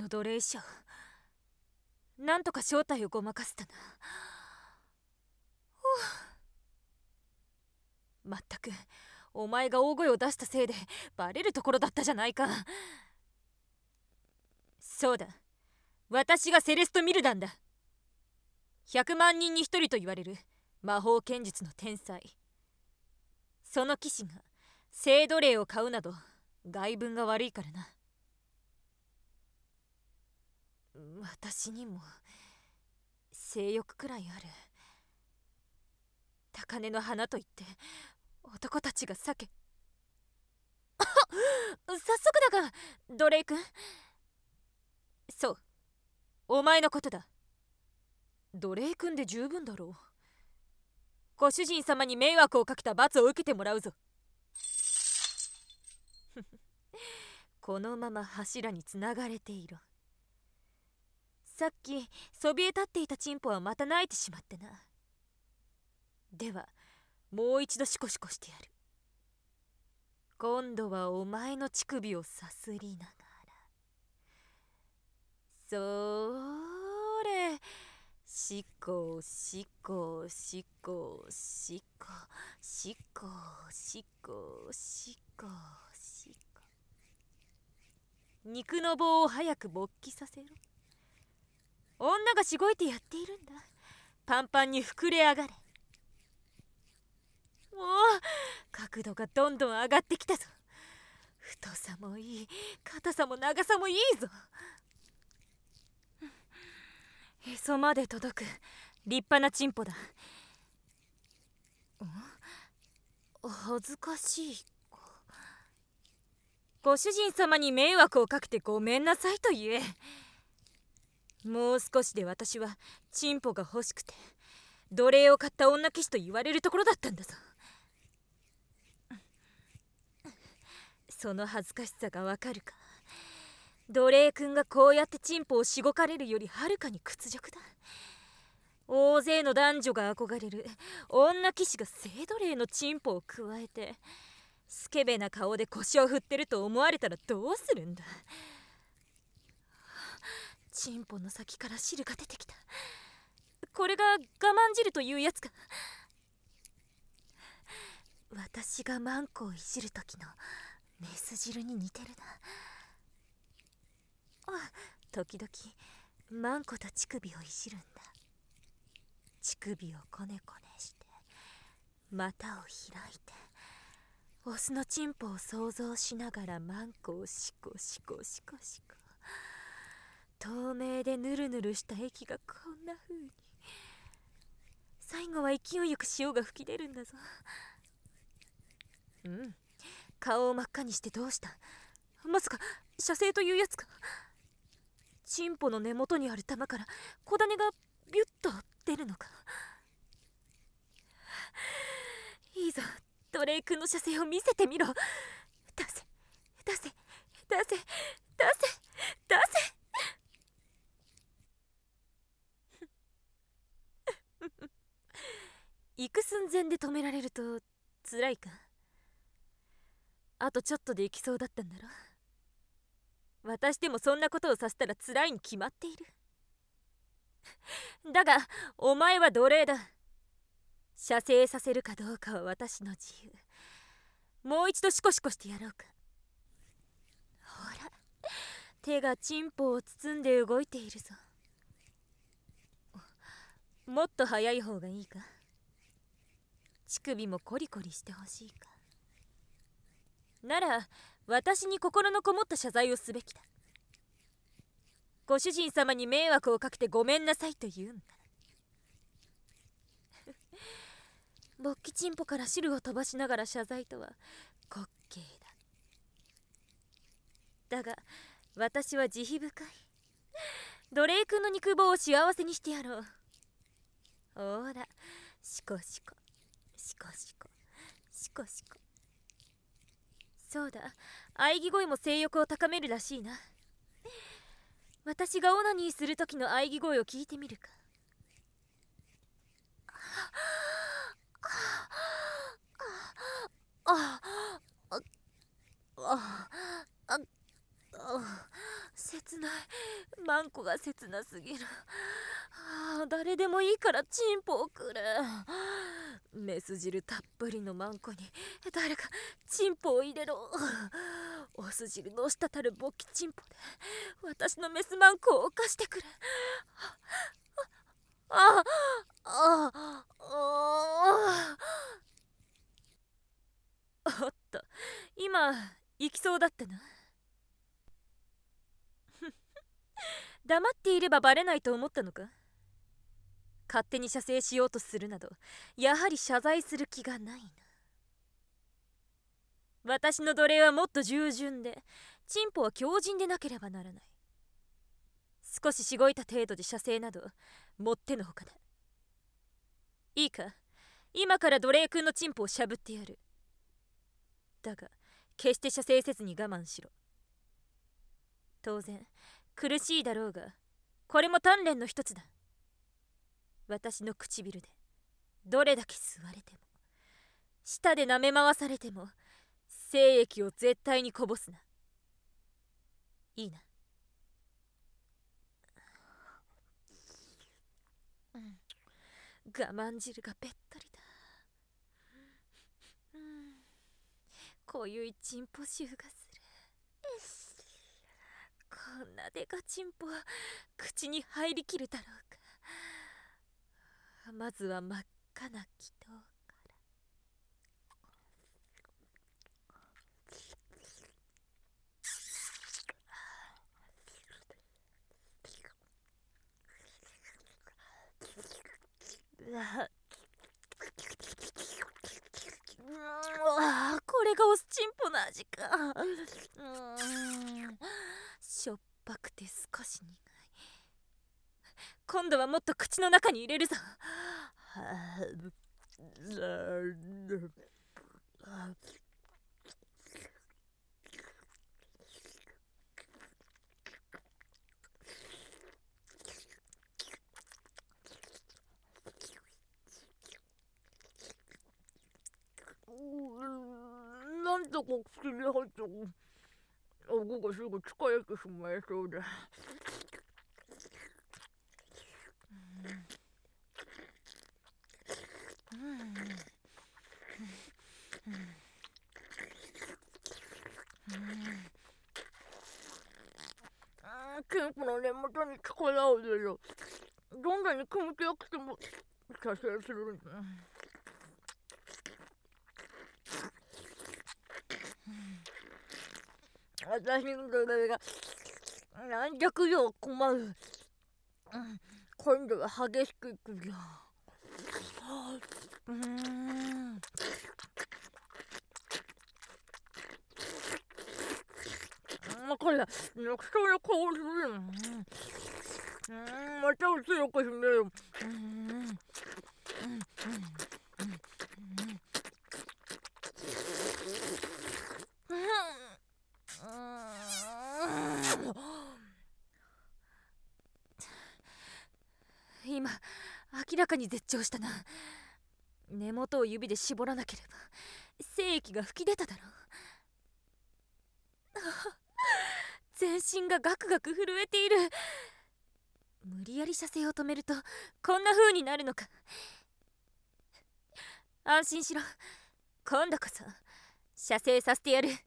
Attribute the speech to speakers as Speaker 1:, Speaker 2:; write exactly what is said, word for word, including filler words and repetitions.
Speaker 1: の奴隷書、なんとか正体をごまかせたな。まったくお前が大声を出したせいでバレるところだったじゃないか。そうだ、私がセレスト・ミルダンだ。ひゃくまん人にひとりと言われる魔法剣術の天才。その騎士が聖奴隷を買うなど外聞が悪いからな。私にも性欲くらいある。高嶺の花といって男たちが避け早速だがドレイ君。そう、お前のことだ。ドレイ君で十分だろう。ご主人様に迷惑をかけた罰を受けてもらうぞ。このまま柱につながれていろ。さっきそびえ立っていたチンポはまた泣いてしまってな。ではもう一度シコシコしてやる。今度はお前の乳首をさすりながら。それ、シコシコシコシコシコシコシコシコ。肉の棒を早く勃起させろ。女がしごいてやっているんだ。パンパンに膨れ上がれ。もう角度がどんどん上がってきたぞ。太さもいい、硬さも長さもいいぞ。へそまで届く立派なチンポだ。恥ずかしいか。ご主人様に迷惑をかけてごめんなさいと言え。もう少しで私はチンポが欲しくて奴隷を買った女騎士と言われるところだったんだぞ。その恥ずかしさがわかるか。奴隷君がこうやってチンポをしごかれるよりはるかに屈辱だ。大勢の男女が憧れる女騎士が聖奴隷のチンポをくわえてスケベな顔で腰を振ってると思われたらどうするんだ。チンポの先から汁が出てきた。これが我慢汁というやつか。私がマンコをいじる時のメス汁に似てるな。あ、時々マンコと乳首をいじるんだ。乳首をコネコネして股を開いてオスのチンポを想像しながらマンコをシコシコシコシコ。透明でヌルヌルした液がこんな風に。最後は勢いよく潮が吹き出るんだぞ。うん、顔を真っ赤にしてどうした。まさか射精というやつか。チンポの根元にある玉から小種がビュッと出るのか。いいぞ、奴隷君の射精を見せてみろ。出せ出せ出せ出せ出せ。行く寸前で止められると辛いか。あとちょっとで行きそうだったんだろ。私でもそんなことをさせたら辛いに決まっている。だがお前は奴隷だ。射精させるかどうかは私の自由。もう一度シコシコしてやろうか。ほら、手がチンポを包んで動いているぞ。もっと早い方がいいか。乳首もコリコリしてほしいか。なら私に心のこもった謝罪をすべきだ。ご主人様に迷惑をかけてごめんなさいと言うんだ。勃起チンポから汁を飛ばしながら謝罪とは滑稽だ。だが私は慈悲深い。奴隷君の肉棒を幸せにしてやろう。ほら、シコシコシコシコシコシコ。そうだ、喘ぎ声も性欲を高めるらしいな。私がオナニーする時の喘ぎ声を聞いてみるか。ああああ切ない。マンコが切なすぎる。ああ、誰でもいいからチンポをくれ。メス汁たっぷりのマンコに誰かチンポを入れろ。オス汁の滴る勃起チンポで私のメスマンコを犯してくれ。あああああおっと、今行きそうだったな。黙っていればバレないと思ったのか。勝手に射精しようとするなど、やはり謝罪する気がないな。私の奴隷はもっと従順で、チンポは強靭でなければならない。少ししごいた程度で射精などもってのほかだ。いいか、今から奴隷君のチンポをしゃぶってやる。だが決して射精せずに我慢しろ。当然苦しいだろうが、これも鍛錬の一つだ。私の唇でどれだけ吸われても、舌で舐め回されても、精液を絶対にこぼすな。いいな。うん、我慢汁がべったりだ。うん、こゆいチンポ臭がする。こんなデカチンポ口に入りきるだろうか。まずは真っ赤な気筒から。うわ、これがオスチンポの味か。うーん、しょっぱくて少し苦い。今度はもっと口の中に入れるぞ。なんとか口に入っても顎がすぐ疲れてしまいそうで。チンポの根元に力を入れる。どんなに気持ちよくても射精するんだ。私の奴隷が軟弱では困る。今度は激しくいくよ。うーん、これ、薬の香りする。うん、また強くしめる。うん、今明らかに絶頂したな。根元を指で絞らなければ精液が吹き出ただろう。全身がガクガク震えている。無理やり射精を止めるとこんな風になるのか。安心しろ、今度こそ射精させてやる。